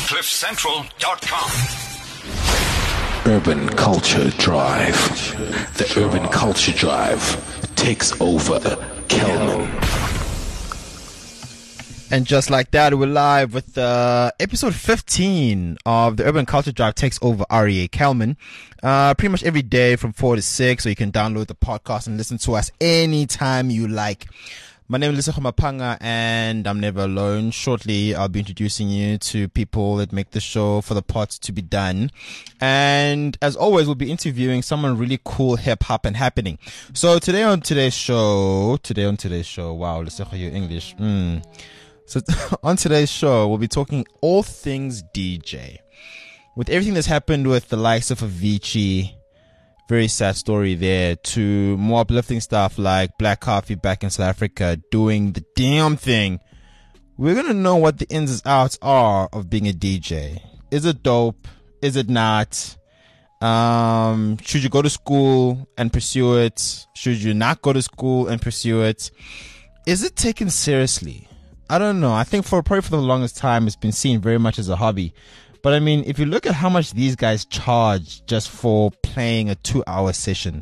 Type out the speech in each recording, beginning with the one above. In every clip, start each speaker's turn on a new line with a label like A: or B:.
A: CliffCentral.com.
B: Urban Culture Drive. The Urban Culture Drive takes over Kelman.
C: And just like that, we're live with episode 15 of the Urban Culture Drive takes over REA Kelman. Pretty much every day from 4 to 6, so you can download the podcast and listen to us anytime you like. My name is Lisa Mapanga, and I'm never alone. Shortly, I'll be introducing you to people that make the show for the pot to be done. And as always, we'll be interviewing someone really cool, hip hop and happening. So today on today's show, wow, let's say your English. So on today's show, we'll be talking all things DJ. With everything that's happened with the likes of Avicii, very sad story there, to more uplifting stuff like Black Coffee back in South Africa doing the damn thing. We're going to know what the ins and outs are of being a DJ. Is it dope? Is it not? Should you go to school and pursue it? Should you not go to school and pursue it? Is it taken seriously? I don't know. I think probably for the longest time, it's been seen very much as a hobby. But I mean, if you look at how much these guys charge just for playing a 2-hour session,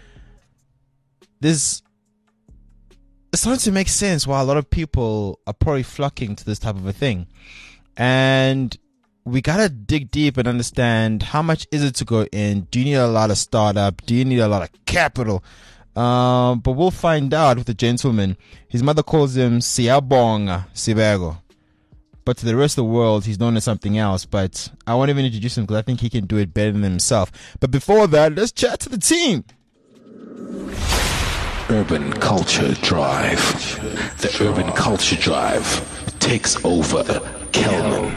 C: it's starting to make sense why a lot of people are probably flocking to this type of a thing. And we gotta dig deep and understand how much is it to go in. Do you need a lot of startup? Do you need a lot of capital? But we'll find out with the gentleman. His mother calls him Siyabonga Sibego, but to the rest of the world, he's known as something else. But I won't even introduce him because I think he can do it better than himself. But before that, let's chat to the team.
B: Urban Culture Drive. The Urban Culture Drive takes over Kelman.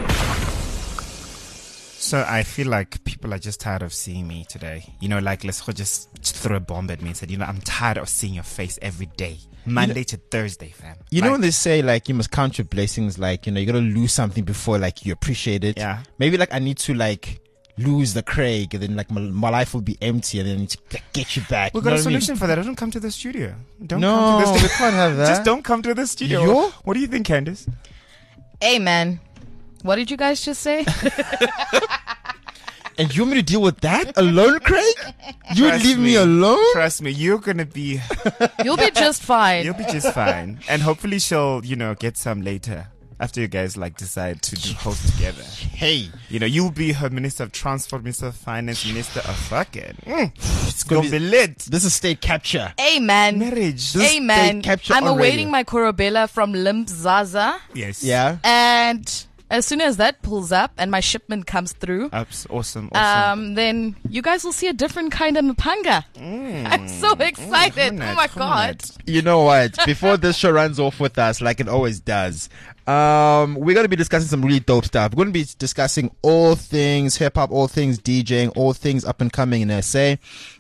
D: So I feel like people are just tired of seeing me today. You know, like, let's just throw a bomb at me and say, I'm tired of seeing your face every day. Monday to Thursday, fam.
C: You know when they say, like, you must count your blessings, like, you gotta lose something before, like, you appreciate it.
D: Yeah.
C: Maybe, like, I need to, like, lose the Craig, and then, like, my life will be empty, and then I need to get you back.
D: We've got a solution for that. Don't come to the studio. Don't
C: no,
D: come to the
C: we can't have that.
D: Just don't come to the studio.
C: Yo?
D: What do you think, Candace?
E: Hey, man. What did you guys just say?
C: And you want me to deal with that alone, Craig? You would leave me alone?
D: Trust me, you're gonna be...
E: You'll be just fine.
D: You'll be just fine. And hopefully she'll, get some later. After you guys, decide to do host together.
C: Hey.
D: You'll be her Minister of Transport, Minister of Finance, Minister of fucking... It's gonna be lit.
C: This is state capture.
E: Hey, man.
D: Marriage.
E: Hey, man. I'm awaiting
C: radio.
E: my Corobella from Limp Zaza.
D: Yes.
C: Yeah.
E: And as soon as that pulls up and my shipment comes through,
D: awesome.
E: then you guys will see a different kind of Mapanga. I'm so excited. Oh my God.
C: You know what? Before this show runs off with us, like it always does, we're going to be discussing some really dope stuff. We're going to be discussing all things hip hop, all things DJing, all things up and coming in SA.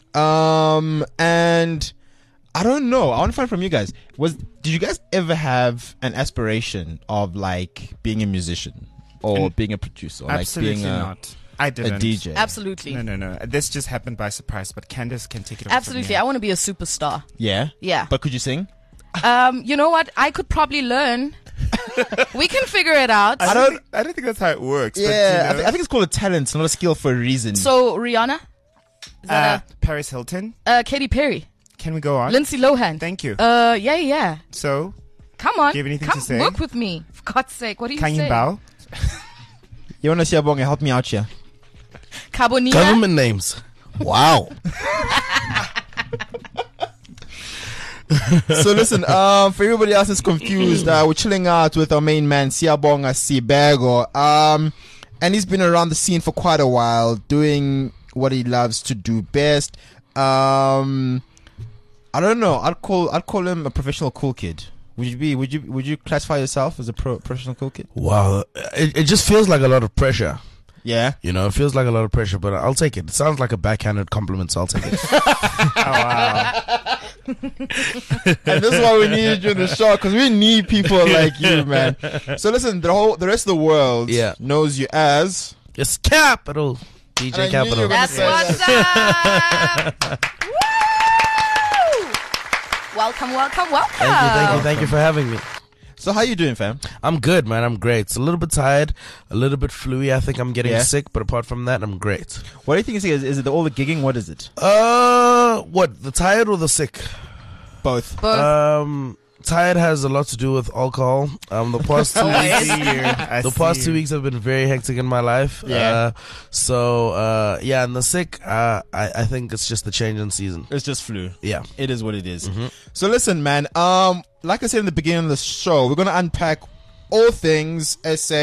C: And I don't know. I want to find from you guys. Did you guys ever have an aspiration of like being a musician or being a producer, or
D: absolutely
C: like being
D: not. I didn't.
C: a DJ?
E: Absolutely.
D: No. This just happened by surprise. But Candace can take it.
E: Absolutely. I want to be a superstar.
C: Yeah.
E: Yeah.
C: But could you sing?
E: You know what? I could probably learn. We can figure it out.
D: I don't think that's how it works.
C: Yeah.
D: But,
C: I think it's called a talent, not a skill for a reason.
E: So Rihanna, is that
D: Paris Hilton.
E: Katy Perry,
D: Can we go on?
E: Lindsay Lohan.
D: Thank you.
E: Yeah.
D: So,
E: Come on.
D: Do you have anything
E: Come
D: to say?
E: work with me. For God's sake. What do you
D: can
E: say?
D: you bow?
C: You want to see Siyabonga help me out here?
E: Carbonina.
F: Government names. Wow.
C: So listen, for everybody else that's confused, we're chilling out with our main man Siyabonga Sibego. And he's been around the scene for quite a while, doing what he loves to do best. I don't know. I'd call him a professional cool kid. Would you classify yourself as a professional cool kid?
F: Wow. It just feels like a lot of pressure.
C: Yeah.
F: It feels like a lot of pressure, but I'll take it. It sounds like a backhanded compliment, so I'll take it.
D: Oh, wow.
C: And this is why we need you in the show, because we need people like you, man. So listen, the rest of the world knows you as
F: It's Capital. DJ Capital.
E: That's what's up. Woo! Welcome.
F: Thank you for having me.
C: So how you doing, fam?
F: I'm good, man. I'm great. It's a little bit tired, a little bit fluey. I think I'm getting
C: Yeah.
F: sick, but apart from that, I'm great.
C: What do you think is it all the gigging? What is it?
F: What? The tired or the sick?
C: Both.
E: Both.
F: Tired has a lot to do with alcohol. The past 2 weeks, the past 2 weeks have been very hectic in my life.
C: Yeah.
F: Yeah, and the sick, I think it's just the change in season.
C: It's just flu.
F: Yeah.
C: It is what it is. So listen, man. Like I said in the beginning of the show, we're gonna unpack all things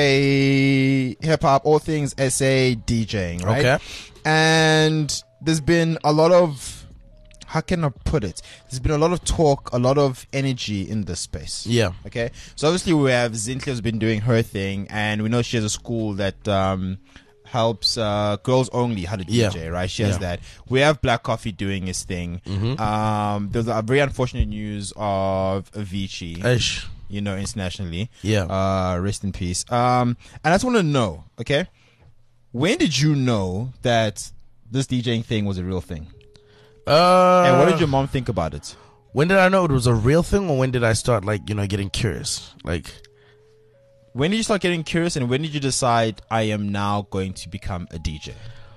C: SA hip hop, all things SA DJing, right?
F: Okay.
C: And there's been a lot of, how can I put it? There's been a lot of talk, a lot of energy in this space.
F: Yeah.
C: Okay. So obviously we have Zinhle's been doing her thing, and we know she has a school that helps girls only how to DJ,
F: Yeah.
C: right? She has
F: Yeah.
C: that. We have Black Coffee doing his thing. There's a very unfortunate news of Avicii,
F: Ish.
C: you know, internationally.
F: Yeah.
C: Rest in peace. And I just want to know, okay, when did you know that this DJing thing was a real thing? And what did your mom think about it?
F: When did I know it was a real thing, or when did I start, like, getting curious? Like,
C: When did you start getting curious, and when did you decide I am now going to become a DJ?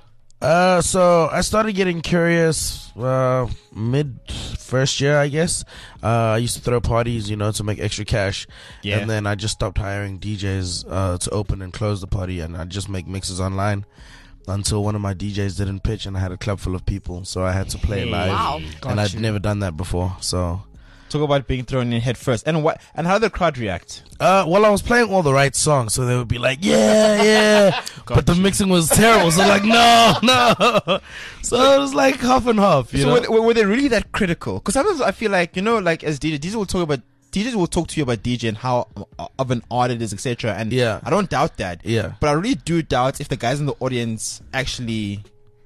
F: so I started getting curious mid first year, I guess. I used to throw parties, to make extra cash.
C: Yeah.
F: And then I just stopped hiring DJs to open and close the party, and I just make mixes online until one of my DJs didn't pitch, and I had a club full of people, so I had to play live.
E: Wow.
F: And I'd never done that before, so.
C: Talk about being thrown in head first. And what? And how did the crowd react?
F: Well, I was playing all the right songs, so they would be like, yeah. But the mixing was terrible, so like, no. So it was like half and half, you know?
C: Were they really that critical? Because sometimes I feel like, like as DJs will talk to you about DJ and how of an art it is, etc. And
F: Yeah.
C: I don't doubt that.
F: Yeah.
C: But I really do doubt if the guys in the audience actually.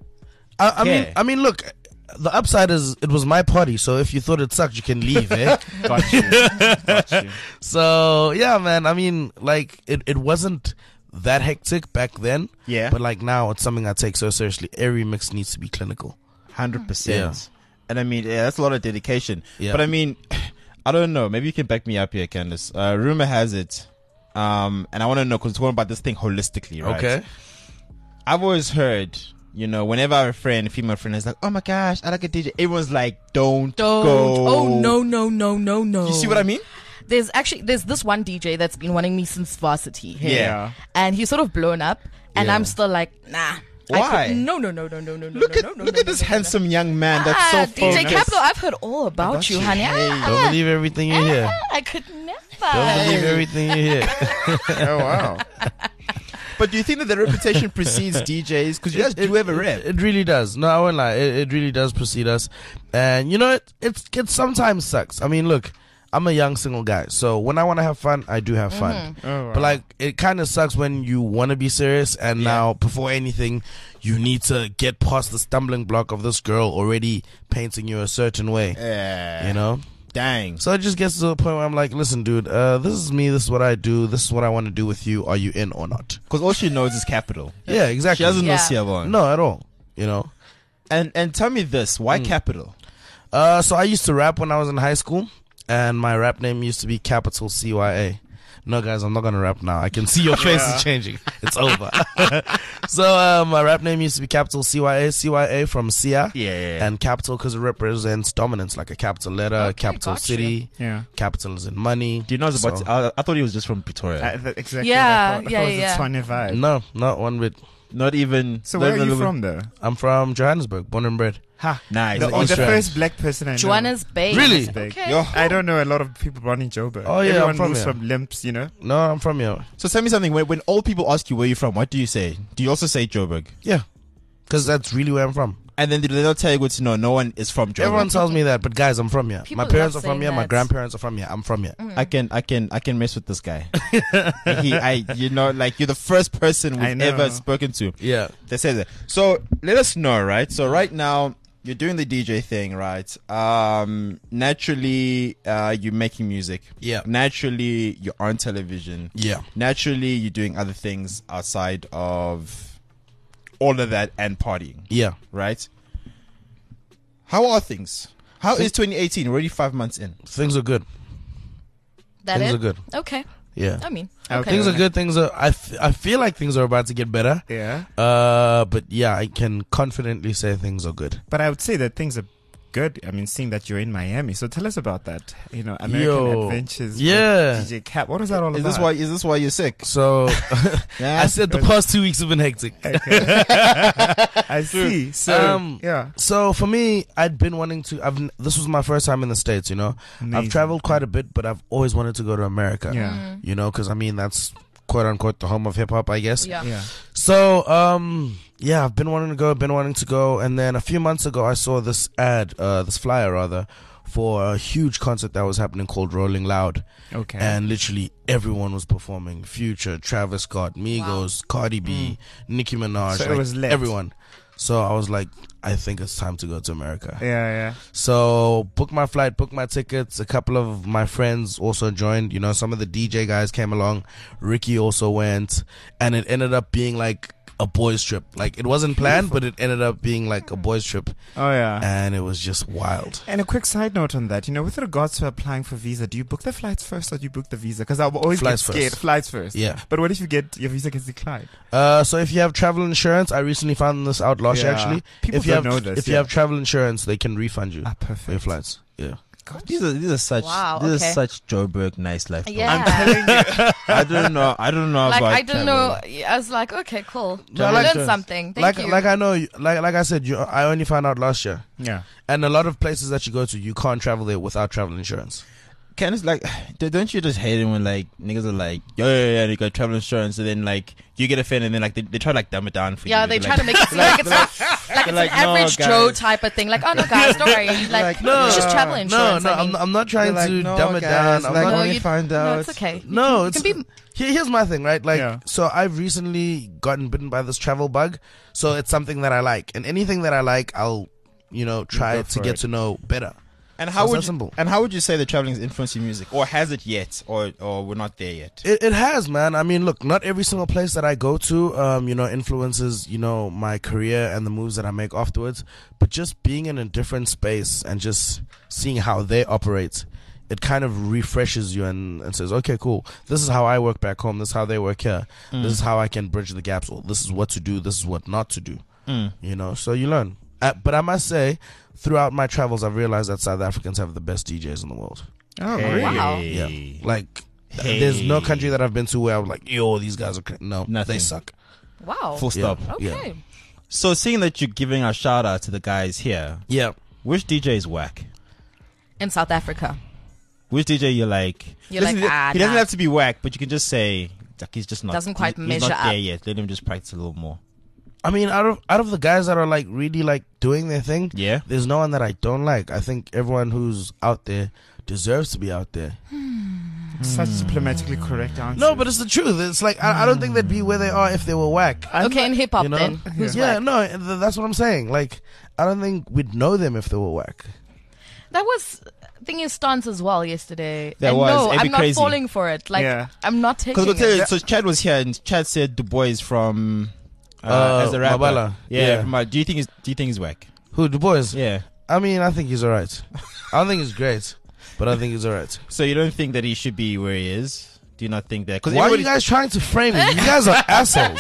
F: I mean, look, the upside is it was my party, so if you thought it sucked, you can leave, eh?
D: Got you.
F: So yeah, man. I mean, like it wasn't that hectic back then.
C: Yeah.
F: But like now, it's something I take so seriously. Every mix needs to be clinical.
C: 100%.
F: Yeah.
C: And I mean, that's a lot of dedication.
F: Yeah.
C: But I mean, I don't know. Maybe you can back me up here, Candace. Rumor has it, and I want to know because we're talking about this thing holistically, right?
F: Okay.
C: I've always heard, whenever I have a female friend is like, oh my gosh, I like a DJ. Everyone's like, don't go.
E: Oh, no.
C: You see what I mean?
E: There's this one DJ that's been wanting me since varsity. Hey?
C: Yeah.
E: And he's sort of blown up, and
F: Yeah.
E: I'm still like, nah.
C: Why?
E: No.
C: Look at this handsome young man that's so
E: DJ
C: focused.
E: Capital, I've heard all about you, honey.
F: Don't believe everything you hear.
E: I could never.
F: Don't believe everything you hear.
C: Oh wow. But do you think that the reputation precedes DJs? Because you guys do have a rep.
F: It really does. No, I won't lie. It really does precede us. And it sometimes sucks. I mean, look, I'm a young single guy, so when I want to have fun, I do have fun.
D: Oh, wow.
F: But like, it kind of sucks when you want to be serious, and now before anything, you need to get past the stumbling block of this girl already painting you a certain way.
C: Yeah. Dang.
F: So it just gets to the point where I'm like, listen, dude, this is me. This is what I do. This is what I want to do with you. Are you in or not?
C: Because all she knows is Capital.
F: Yeah,
C: She
F: exactly.
C: doesn't know
E: Yeah.
C: Siavon.
F: No, at all.
C: And tell me this: why Capital?
F: So I used to rap when I was in high school, and my rap name used to be Capital CYA. No, guys, I'm not gonna rap now. I can see your face is changing. It's over. So my rap name used to be Capital CYA from Sia.
C: Yeah.
F: And Capital because it represents dominance, like a capital letter, a capital
E: gotcha.
F: city.
D: Yeah.
F: Capital is in money.
C: Do you know about?
F: So-
C: I thought he was just from Pretoria.
D: Exactly.
E: Yeah,
D: I thought
E: yeah,
D: it was
E: yeah.
D: a Tshwane vibe.
F: No, not one bit.
C: Not even.
D: So
C: not
D: where are
C: even
D: you
C: a little-
D: from, though?
F: I'm from Johannesburg, born and bred.
D: Ha.
C: Nice.
D: The
F: Austrians.
D: first black person I know.
E: Joanna's Bay.
F: Really?
E: Okay.
C: Yo.
D: I don't know a lot of people born in Joburg.
F: Oh, yeah,
D: Everyone
F: I'm from
D: moves
F: here.
D: from Limps,
F: No, I'm from here.
C: So tell me something. When old people ask you where you're from, what do you say? Do you also say Joburg?
F: Yeah, because that's really where I'm from.
C: And then they don't tell you good to know. No one is from Joburg.
F: Everyone tells me that, but guys, I'm from here.
E: People
F: My parents are
E: love
F: from
E: saying
F: here. My
E: that.
F: grandparents are from here. I'm from here.
C: I can mess with this guy. You're the first person
D: I
C: we've
D: know.
C: ever spoken to
F: Yeah.
C: that says that. So let us know, right? So right now you're doing the DJ thing, right? Naturally, you're making music.
F: Yeah.
C: Naturally, you're on television.
F: Yeah.
C: Naturally, you're doing other things outside of all of that and partying,
F: Yeah.
C: right? How are things? How is 2018? We're already 5 months in.
F: Things are good.
E: That
F: things
E: it?
F: are good.
E: Okay.
F: Yeah.
E: I mean,
D: Okay.
E: okay.
F: Things are good. Things are. I feel like things are about to get better.
D: Yeah.
F: But yeah, I can confidently say things are good.
D: But I would say that things are good. I mean, seeing that you're in Miami. So tell us about that. You know, American
F: Yo.
D: Adventures.
F: Yeah.
D: with DJ Cap. What is that all
C: Is
D: about?
C: this why you're sick?
F: So
C: Yeah.
F: I said the past 2 weeks have been hectic.
D: I see. So, yeah.
F: So for me, I'd been wanting to. This was my first time in the States. You know,
D: Amazing.
F: I've traveled quite a bit, but I've always wanted to go to America.
D: Yeah.
F: You know, because I mean that's quote unquote the home of hip hop, I guess.
E: Yeah.
D: Yeah.
F: So yeah, I've been wanting to go, and then a few months ago I saw this ad, this flyer rather, for a huge concert that was happening called Rolling Loud.
D: Okay.
F: And literally everyone was performing. Future, Travis Scott, Migos, Cardi B, Nicki Minaj.
D: So it
F: like,
D: was lit.
F: everyone. So I was like, I think it's time to go to America.
D: yeah.
F: So booked my flight, booked my tickets. A couple of my friends also joined. You know, some of the DJ guys came along. Ricky also went. And it ended up being like a boys trip. Like it wasn't planned, but it ended up being like a boys trip.
D: Oh, yeah.
F: And it was just wild.
D: And a quick side note on that, you know, with regards to applying for visa, do you book the flights first or do you book the visa? Because I'll always
F: Flights
D: get scared.
F: first.
D: Flights first.
F: Yeah.
D: But what if your visa gets declined?
F: So if you have travel insurance, I recently found this out last year
D: Yeah.
F: actually.
D: People
F: if you
D: don't
F: have,
D: know this,
F: If you
D: yeah.
F: have travel insurance, they can refund you
D: Perfect.
F: for your flights. Yeah.
C: These are such
E: Wow,
C: these
E: okay.
C: are such Joburg nice life.
E: Yeah.
C: I don't know
E: Like,
C: about
E: I didn't know.
C: travel.
E: I was like, okay, cool.
F: No,
E: I
F: like
E: learned
F: the-
E: something. Thank
F: Like
E: you.
F: like I know, like I said, I only found out last year.
D: Yeah.
F: And a lot of places that you go to, you can't travel there without travel insurance.
C: Can it's like, don't you just hate it when like niggas are like, yeah, you got travel insurance, and then like you get offended, and then like they try to like dumb it down for you.
E: yeah, they
C: They're
E: try
C: like,
E: to make it seem like it's like it's
C: like,
E: an
C: no,
E: average
C: guys.
E: Joe type of thing. Like, oh no, guys, don't worry. Like, it's just travel insurance.
F: No,
E: I mean,
F: I'm not trying
C: They're like,
F: to
C: no,
F: dumb it
C: guys,
F: down. I'm
C: like,
F: not,
E: No,
C: when you
E: you-
C: find
E: no,
C: out,
E: it's okay.
F: no,
E: You
F: it's
E: can be.
F: here's my thing, right? Like,
D: Yeah.
F: so I've recently gotten bitten by this travel bug, so it's something that I like, and anything that I like, I'll, try
D: go
F: to
D: for
F: get
D: it.
F: to know better.
C: And
F: So
C: how
F: it's
C: would
F: that simple.
C: and how would you say that traveling is influencing music, or has it yet, or we're not there yet?
F: It has, man. I mean, look, not every single place that I go to, influences, my career and the moves that I make afterwards. But just being in a different space and just seeing how they operate, it kind of refreshes you and says, okay, cool. This is how I work back home. This is how they work here. This is how I can bridge the gaps. Or this is what to do. This is what not to do. So you learn. But I must say, throughout my travels, I've realized that South Africans have the best DJs in the world.
D: Oh,
C: Hey.
D: really?
E: Wow.
F: Yeah. Like,
C: Hey.
F: there's no country that I've been to where I'm like, yo, these guys are no,
C: Nothing.
F: they suck.
E: Wow.
C: Full stop.
F: Yeah.
E: Okay.
C: So seeing that you're giving a shout out to the guys here,
F: Yeah.
C: which DJ is whack?
E: In South Africa.
C: Which DJ you're like?
E: You're like,
C: he
E: ah,
C: doesn't
E: nah.
C: have to be whack, but you can just say like, he's just not.
E: Doesn't quite
C: he's
E: measure
C: not there
E: up.
C: yet. Let him just practice a little more.
F: I mean, out of the guys that are like really like doing their thing,
C: Yeah.
F: there's no one that I don't like. I think everyone who's out there deserves to be out there.
D: Such diplomatically correct answer.
F: No, but it's the truth. It's like I don't think they'd be where they are if they were whack.
E: Okay, in hip hop
F: you know?
E: then. Who's
F: Yeah,
E: whack?
F: no, that's what I'm saying. Like, I don't think we'd know them if they were whack.
E: That was thinking stance as well yesterday.
C: That
E: and
C: was.
E: no,
C: It'd be
E: I'm not
C: crazy.
E: falling for it. Like,
D: Yeah.
E: I'm not taking
C: Because I'll tell you,
E: it.
C: so Chad was here, and Chad said Du Bois from as a rapper.
F: Mabala.
C: Yeah.
F: Yeah.
C: Do you think he's whack?
F: Who, Du Bois?
C: Yeah.
F: I mean, I think he's alright. I don't think he's great, but I think he's alright.
C: So you don't think that he should be where he is? Do you not think that? Because
F: Why are you guys trying to frame me? You guys are assholes.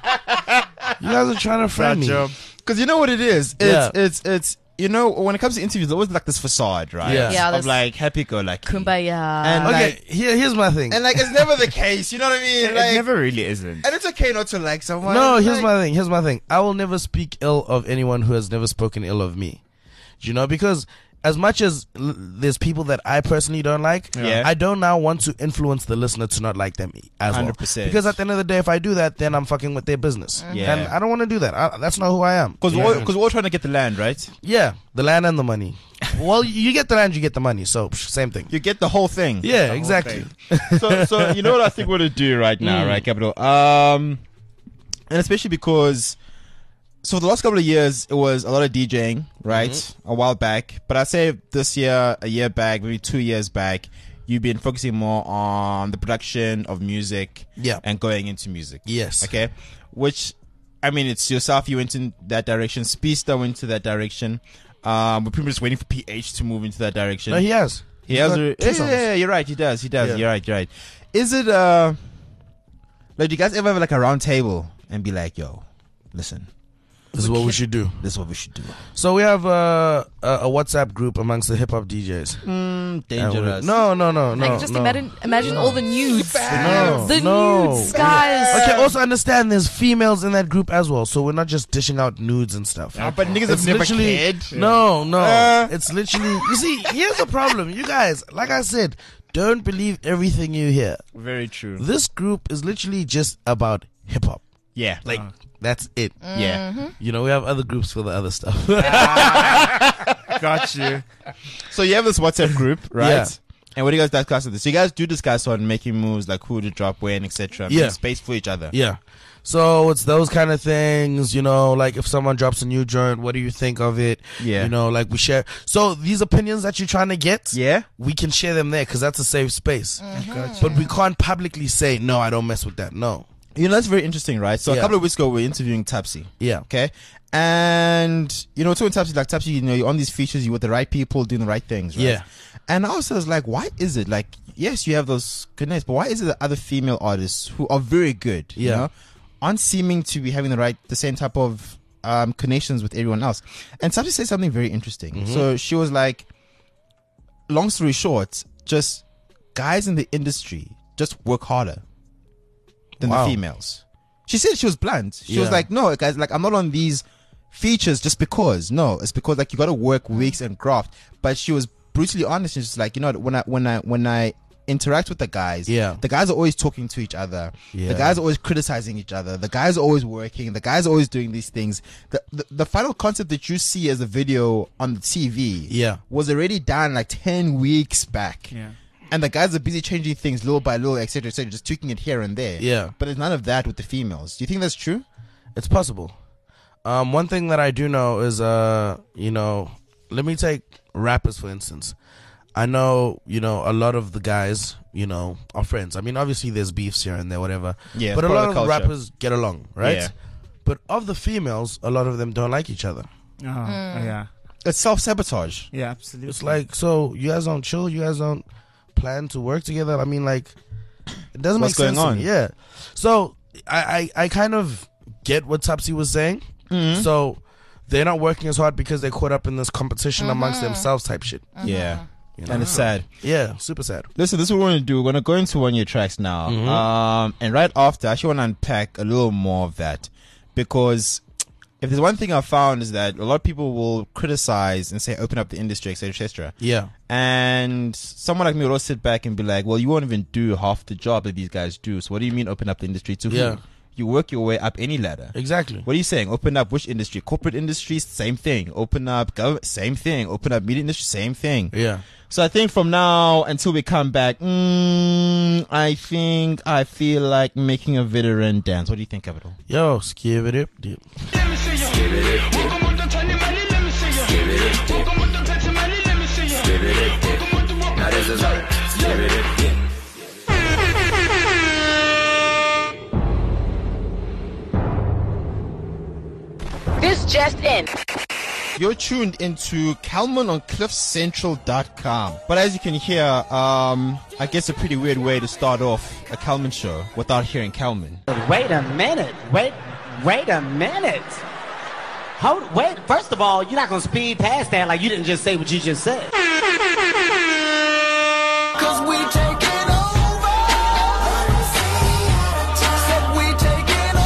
F: You guys are trying to frame me.
C: Because you know what it is.
F: Yeah.
C: It's you know, when it comes to interviews, there's always like this facade, right?
F: Yeah.
E: Yeah,
C: Of
E: there's-
C: like happy go lucky.
E: Kumbaya.
C: And
F: Okay,
C: like,
F: here's my thing.
C: and like it's never the case. You know what I mean?
D: It
C: Like,
D: never really isn't.
C: and it's okay not to like someone.
F: No, here's
C: like,
F: my thing. I will never speak ill of anyone who has never spoken ill of me. You know, because as much as there's people that I personally don't like,
C: Yeah.
F: I don't now want to influence the listener to not like them as well.
C: 100%.
F: Because at the end of the day, if I do that, then I'm fucking with their business.
C: Yeah.
F: And I don't want to do that. That's not who I am.
C: Because we're all trying to get the land, right?
F: Yeah, the land and the money. Well, you get the land, you get the money. So, same thing.
C: You get the whole thing.
F: Yeah, exactly.
C: So you know what I think we're gonna do right now, right, Capital? And especially because, so for the last couple of years, it was a lot of DJing, right? A while back, but I'd say this year, a year back, maybe 2 years back, you've been focusing more on the production of music,
F: Yeah.
C: and going into music.
F: Yes.
C: Okay, which, I mean, it's yourself. You went in that direction. Speedster went to that direction. We're pretty much just waiting for PH to move into that direction.
F: No, he has.
C: He has
F: got two songs.
C: yeah, you're right. He does.
F: Yeah.
C: You're right. Is it like, do you guys ever have like a round table and be like, yo, listen,
F: This is what we should do.
C: this is what we should do.
F: So we have a WhatsApp group amongst the hip hop DJs. And
C: Dangerous.
F: no.
E: Like, just imagine all the nudes.
F: No,
E: The
F: no.
E: nudes, guys.
F: Okay, also understand there's females in that group as well, so we're not just dishing out nudes and stuff.
C: But niggas have never cared.
F: No. It's literally. You see, here's the problem. You guys, like I said, don't believe everything you hear.
C: Very true.
F: This group is literally just about hip hop.
C: Yeah.
F: Like, that's it.
C: Yeah.
F: You know, we have other groups for the other stuff.
D: Got you.
C: So you have this WhatsApp group, right?
F: Yeah.
C: And what do you guys discuss with this? So you guys do discuss on making moves, like who to drop when, etc.
F: Yeah.
C: Make space for each other.
F: Yeah. So it's those kind of things, you know, like if someone drops a new joint, what do you think of it?
C: Yeah.
F: You know, like we share. So these opinions that you're trying to get,
C: Yeah.
F: we can share them there because that's a safe space. But we can't publicly say, no, I don't mess with that. No.
C: You know, that's very interesting, right? So a
F: Yeah.
C: couple of weeks ago, we were interviewing Tapsi.
F: Yeah.
C: Okay. And, you know, talking Tapsi, like Tapsi, you know, you're on these features, you're with the right people doing the right things, right?
F: Yeah.
C: And I also was like, why is it like, yes, you have those connects, but why is it that other female artists who are very good, you
F: Yeah.
C: know, aren't seeming to be having the same type of connections with everyone else? And Tapsi said something very interesting. So she was like, long story short, just guys in the industry just work harder than
F: Wow.
C: the females. She said, she was blunt. She was
F: Yeah.
C: like, no, guys, like, I'm not on these features just because. No, it's because like you got to work weeks and graft. But she was brutally honest. She's just like, you know, when I interact with the guys,
F: Yeah.
C: the guys are always talking to each other.
F: Yeah.
C: The guys are always criticizing each other. The guys are always working. The guys are always doing these things. The final concept that you see as a video on the TV
F: Yeah.
C: was already done like 10 weeks back.
D: Yeah.
C: And the guys are busy changing things little by little, etc., etc., just tweaking it here and there.
F: Yeah.
C: But there's none of that with the females. Do you think that's true?
F: It's possible. One thing that I do know is, you know, let me take rappers for instance. I know, you know, a lot of the guys, you know, are friends. I mean, obviously there's beefs here and there, whatever.
C: Yeah,
F: but
C: it's
F: a
C: part
F: lot
C: of
F: of
C: the
F: the
C: culture.
F: rappers get along, right?
C: Yeah.
F: But of the females, a lot of them don't like each other.
D: Oh, yeah.
C: It's self-sabotage.
D: Yeah, absolutely.
F: It's like, so you guys don't chill, you guys don't plan to work together. I mean, like, it doesn't
C: What's
F: make sense
C: going
F: to
C: on?
F: me. Yeah. So I kind of get what Tapsi was saying.
C: Mm-hmm.
F: So they're not working as hard because they're caught up in this competition amongst themselves type shit.
C: Yeah.
F: You know?
C: And it's sad.
F: Yeah, super sad.
C: Listen, this is what we're going to do. We're going to go into one of your tracks now. And right after, I actually want to unpack a little more of that. Because if there's one thing I found is that a lot of people will criticize and say, open up the industry, etc., etc.
F: Yeah.
C: And someone like me will also sit back and be like, well, you won't even do half the job that these guys do. So what do you mean open up the industry to who?
F: Yeah.
C: You work your way up any ladder.
F: Exactly.
C: What are you saying? Open up which industry? Corporate industries, same thing. Open up government, same thing. Open up media industry, same thing.
F: Yeah.
C: So I think from now until we come back, I feel like making a veteran dance. What do you think, Capital?
F: Yo, skip it up, dude.
A: This just in.
C: You're tuned into Calman on CliffCentral.com. But as you can hear, I guess a pretty weird way to start off a Calman show without hearing Calman.
G: Wait a minute. Wait a minute. Wait, first of all, you're not going to speed past that like you didn't just say what you just said.
H: Cause we taking over. Said we taking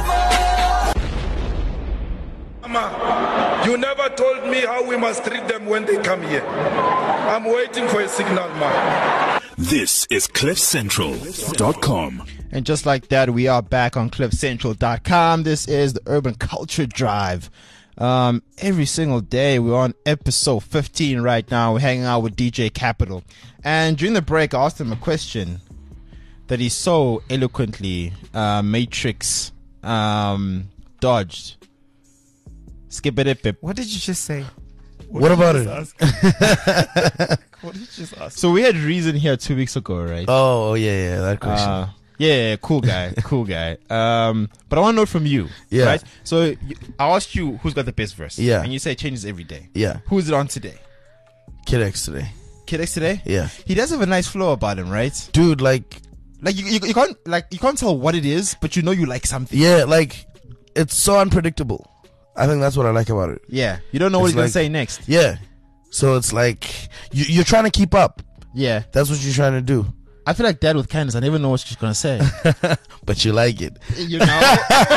H: over.
I: Mama, you never told me how we must treat them when they come here. I'm waiting for a signal, man.
B: This is CliffCentral.com.
C: And just like that, we are back on CliffCentral.com. This is the Urban Culture Drive. Every single day, we're on episode 15 right now. We're hanging out with DJ Capital. And during the break, I asked him a question that he so eloquently Matrix dodged. Skip it.
D: What did you just say?
F: What about it?
D: What did you just ask?
C: So we had Reason here 2 weeks ago, right?
F: Oh, yeah, that question.
C: Yeah, cool guy. But I want to know from you.
F: Yeah.
C: Right? So I asked you who's got the best verse.
F: Yeah.
C: And you say it changes every day.
F: Yeah.
C: Who's it on today?
F: Kid X today.
C: Kid X today?
F: Yeah.
C: He does have a nice flow about him, right?
F: Dude, like,
C: you can't tell what it is, but you know you like something.
F: yeah, like, it's so unpredictable. I think that's what I like about it.
C: Yeah. You don't know what
F: It's
C: he's gonna
F: like-
C: say next.
F: Yeah. So it's like, you're trying to keep up.
C: Yeah.
F: That's what you're trying to do.
C: I feel like Dad with Candace. I never know what she's gonna say.
F: But you like it.
C: You know.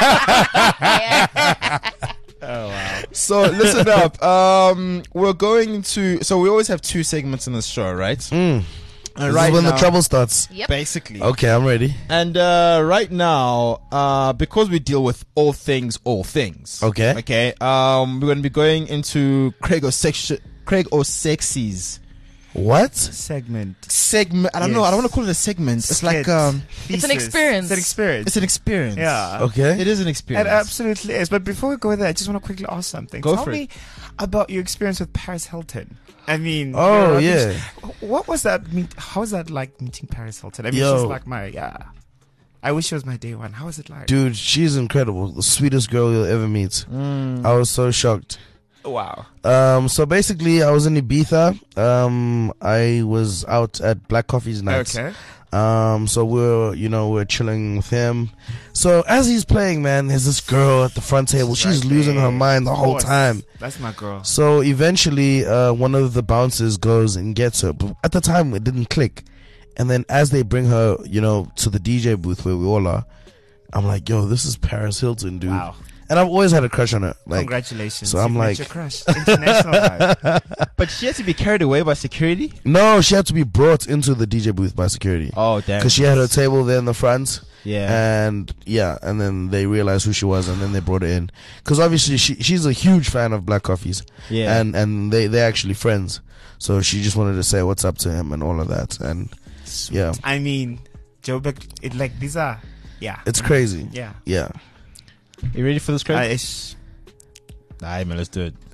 C: So listen up. We're going to. So we always have 2 segments in this show, right?
F: And
C: And
F: right when the
C: now-
F: trouble starts.
E: Yep.
C: Basically.
F: Okay, I'm ready.
C: And right now, because we deal with all things.
F: Okay.
C: Okay. We're going to be going into Craig O'Sexy's
D: Segment.
F: What?
C: segment. I don't know. I don't want to call it a segment. It's like
E: It's an experience.
D: It's an experience.
C: it's an experience.
D: Yeah.
F: Okay.
C: It is an experience.
D: It absolutely is. But before we go there, I just want to quickly ask something.
C: Go
D: Tell
C: for
D: me about your experience with Paris Hilton. I mean,
F: Oh,
D: you know,
F: yeah.
D: What was that? How was that like meeting Paris Hilton? I mean,
F: Yo.
D: she's like I wish she was my day one. How was it like?
F: Dude, she's incredible. The sweetest girl you'll ever meet. I was so shocked.
D: Wow.
F: So basically, I was in Ibiza. I was out at Black Coffee's nights.
D: Okay.
F: So we're chilling with him. So as he's playing, man, there's this girl at the front table. She's losing her mind the whole time.
D: That's my girl.
F: So eventually, one of the bouncers goes and gets her. But at the time, it didn't click. And then as they bring her, to the DJ booth where we all are, I'm like, yo, this is Paris Hilton, dude.
D: Wow.
F: And I've always had a crush on her. Like,
D: Congratulations.
F: so I'm
D: You've met
F: like-
D: your crush. International vibe.
C: But she had to be carried away by security.
F: no, she had to be brought into the DJ booth by security.
C: Oh damn!
F: Because she had her table there in the front.
C: Yeah.
F: And then they realized who she was, and then they brought her in. Because obviously she's a huge fan of Black Coffees.
C: Yeah.
F: And they're actually friends. So she just wanted to say what's up to him and all of that. And yeah,
D: I mean, Joburg, these are, yeah.
F: it's crazy.
D: Yeah.
F: Yeah.
C: You ready for this, Craig?
D: It's-
C: Alright, man, let's do it.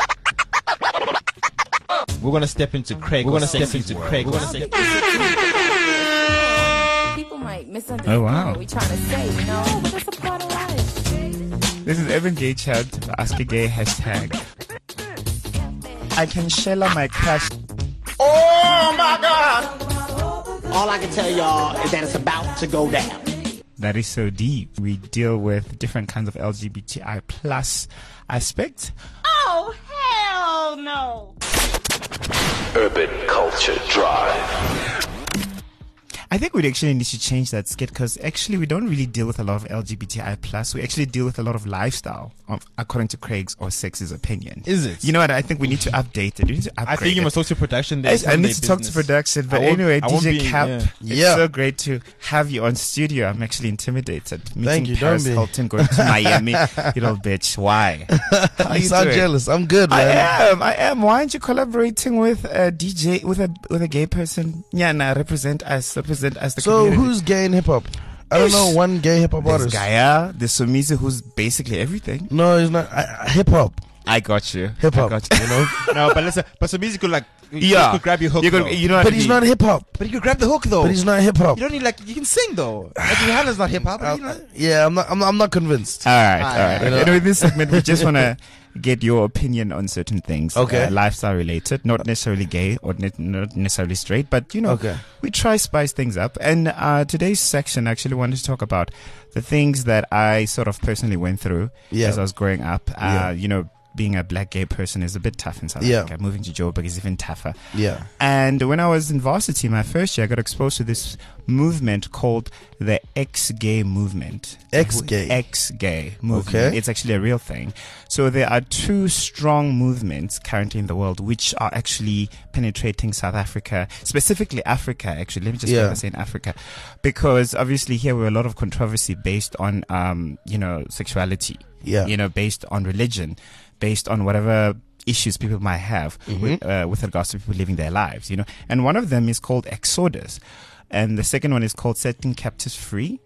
C: We're gonna step into Craig. We're gonna step into Craig.
A: People might misunderstand
D: Oh, wow.
A: what we're trying to say, but it's a part of life.
D: This is Evan Gay Chat, Ask a Gay hashtag. I can shell out my crush.
G: Oh my God! All I can tell y'all is that it's about to go down.
D: That is so deep. We deal with different kinds of LGBTI plus aspects.
A: Oh, hell no!
B: Urban Culture Drive.
D: I think we actually need to change that skit because actually we don't really deal with a lot of LGBTI plus. We actually deal with a lot of lifestyle, according to Craig's or Sex's opinion.
C: Is it?
D: You know what? I think we need to update it. We need to upgrade
C: I think you
D: it.
C: must talk to production.
D: I need to talk to production, but anyway,
C: I won't
D: DJ
C: be-
D: Cap,
C: yeah.
D: it's
F: Yeah.
D: so great to have you on studio. I'm actually intimidated. Meeting
F: Thank you,
D: Paris
F: don't be.
D: Hilton going to Miami, you little bitch. Why? How
F: You sound
D: doing?
F: jealous. I'm good, man.
D: I am. Why aren't you collaborating with a DJ with a gay person? Nyana, represent us the
F: So
D: community.
F: who's gay in hip hop? I don't know one gay hip hop
D: There's
F: artist.
D: Gaia, there's Somizi, who's basically everything.
F: No, he's not. Hip hop.
D: I got you.
F: Hip hop.
D: I got you.
F: You know.
C: No, but listen. But some music could
D: Yeah.
C: you could grab your hook.
D: You
C: though.
D: know what
F: But
D: I
F: he's
D: mean?
F: not hip hop.
C: But you could grab the hook though.
F: But he's not hip hop.
C: You don't need you can sing though. Like Rihanna's not hip hop. but you know-
F: Yeah, I'm not convinced.
D: All right.
F: You know.
D: Anyway, this segment, we just want to get your opinion on certain things.
F: Okay.
D: Lifestyle related, not necessarily gay or not necessarily straight, but
F: Okay.
D: we try spice things up. And today's section, I actually wanted to talk about the things that I sort of personally went through
F: Yeah.
D: as I was growing up.
F: Yeah.
D: Being a black gay person is a bit tough in South
F: Yeah.
D: Africa. Moving to Joburg is even tougher.
F: Yeah.
D: And when I was in varsity, my first year, I got exposed to this movement called the ex-gay movement.
F: Ex-gay?
D: Ex-gay movement.
F: Okay.
D: It's actually a real thing. So there are 2 strong movements currently in the world which are actually penetrating South Africa, specifically Africa, actually. Let me just focus in Africa. Because obviously here we're a lot of controversy based on, sexuality.
F: Yeah.
D: Based on religion, based on whatever issues people might have with regards to people living their lives, And one of them is called Exodus. And the second one is called Setting Captives Free.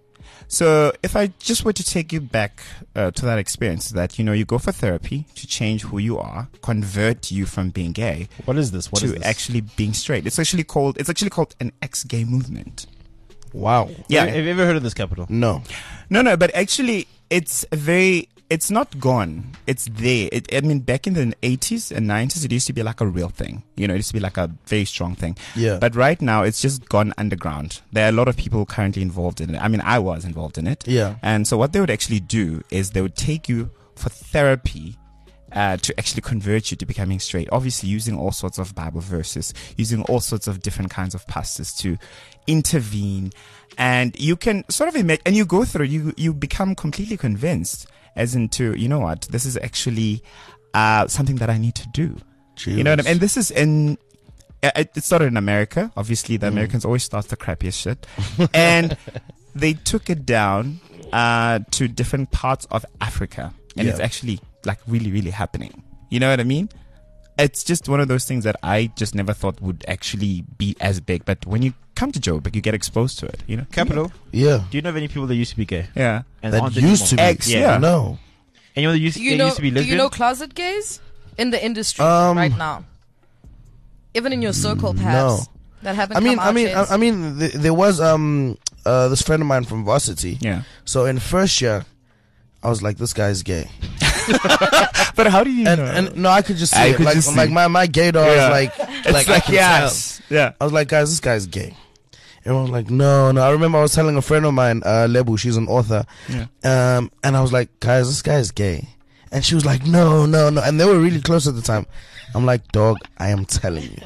D: So if I just were to take you back to that experience that, you go for therapy to change who you are, convert you from being gay
C: What is this? What
D: to
C: is this?
D: actually being straight. It's actually called an ex-gay movement.
F: Wow.
D: Yeah.
C: Have you ever heard of this, Capital?
F: No.
D: No, but actually it's very it's not gone. It's there. I mean, back in the 80s and 90s, it used to be like a real thing. You know, it used to be like a very strong thing.
F: Yeah.
D: But right now, it's just gone underground. There are a lot of people currently involved in it. I mean, I was involved in it.
F: Yeah.
D: And so what they would actually do is they would take you for therapy to actually convert you to becoming straight. Obviously, using all sorts of Bible verses, using all sorts of different kinds of pastors to intervene. And you can sort of imagine, and you go through, you become completely convinced as into, you know what, this is actually something that I need to do.
F: Jeez.
D: You know what I mean? And this is it started in America. Obviously, the Americans always start the crappiest shit. And they took it down to different parts of Africa. And it's actually like really, really happening. You know what I mean? It's just one of those things that I just never thought would actually be as big. But when you come to Joburg, you get exposed to it, you know?
C: Capital.
F: Yeah.
C: Do you know of any people that used to be gay?
D: Yeah.
C: And
F: That
C: aren't
F: used to be.
C: anymore? Yeah.
F: No.
C: Anyone that used,
E: Do you
C: that
E: know?
C: used to be
E: Do
C: lesbian?
E: you know closet gays in the industry
F: Um,
E: right now? Even in your circle, perhaps that haven't.
F: I mean,
E: come out yet?
F: there was this friend of mine from varsity.
D: Yeah.
F: So in first year, I was like, this guy's gay.
D: But how do you know?
F: And no, I could just see
D: I
F: it.
D: could
F: Like,
D: just
F: like
D: see.
F: my gaydar
D: Yeah.
F: is like I can
D: yes. Yeah.
F: tell. I was like, guys, this guy's gay. Everyone was like, no. I remember I was telling a friend of mine, Lebu, she's an author.
D: Yeah.
F: And I was like, guys, this guy's gay. And she was like, no. And they were really close at the time. I'm like, dog, I am telling you.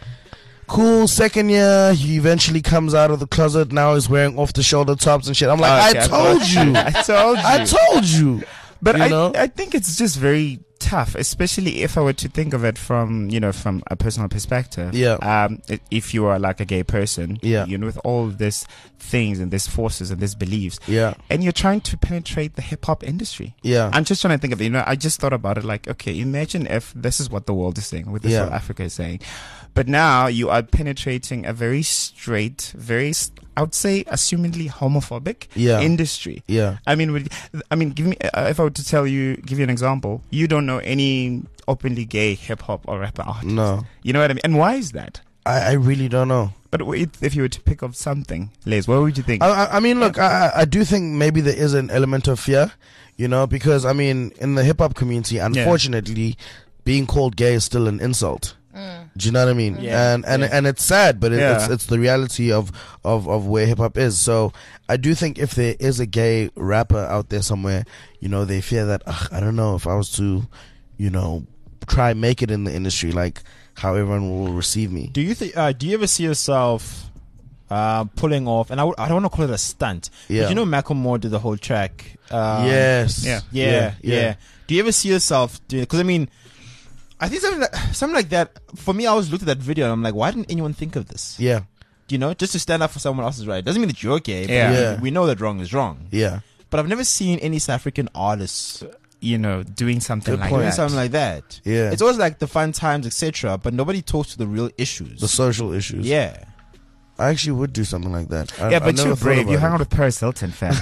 F: Cool, second year, he eventually comes out of the closet. Now he's wearing off the shoulder tops and shit. I'm like,
D: Okay,
F: I told you.
D: I told you.
F: I told you.
D: But
F: You know?
D: I think it's just very tough, especially if I were to think of it from, you know, from a personal perspective.
F: Yeah.
D: If you are like a gay person,
F: Yeah.
D: you know, with all these things and these forces and these beliefs,
F: Yeah.
D: and you're trying to penetrate the hip hop industry.
F: Yeah.
D: I'm just trying to think of it. You know, I just thought about it like, okay, imagine if this is what the world is saying, what this
F: Yeah.
D: what Africa is saying. But now you are penetrating a very straight, I would say, assumedly homophobic
F: Yeah.
D: industry.
F: Yeah.
D: I mean, give me if I were to give you an example. You don't know any openly gay hip hop or rapper artist.
F: No.
D: You know what I mean? And why is that?
F: I really don't know.
D: But if you were to pick up something, Les, what would you think?
F: I mean, look, I do think maybe there is an element of fear, you know, because I mean, in the hip hop community, unfortunately, being called gay is still an insult. Do you know what I mean?
C: Yeah.
F: And it's sad, but
D: Yeah.
F: it's the reality of where hip hop is. So I do think if there is a gay rapper out there somewhere, you know, they fear that I don't know if I was to, you know, try and make it in the industry, like how everyone will receive me.
C: Do you do you ever see yourself pulling off? And I don't want to call it a stunt.
F: Yeah.
C: But you know, Macklemore did the whole track.
F: Yes.
C: Yeah. Do you ever see yourself doing? Because I mean, I think something like that. For me, I always looked at that video and I'm like, why didn't anyone think of this?
F: Yeah.
C: You know, just to stand up for someone else's right. Doesn't mean that you're gay. But
F: Yeah.
C: we know that wrong is wrong.
F: Yeah.
C: But I've never seen any South African artists
D: You know, doing something
F: Good
D: like
F: point.
C: doing
D: that.
C: something like that.
F: Yeah.
C: It's always like the fun times, etc. But nobody talks to the real issues.
F: The social issues.
C: Yeah.
F: I actually would do something like that.
D: Yeah, but you're brave. You hang out with Paris Hilton, fam.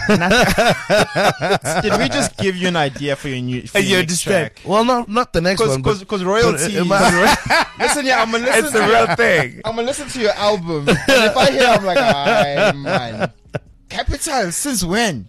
C: Did we just give you an idea for your new for your next track?
F: Well, not the next one, but
C: Because royalty.
F: it might-
C: Listen, yeah, I'm gonna listen.
D: It's a real thing.
C: I'm gonna listen to your album, and if I hear, I'm like, aye, man, Capital. Since when?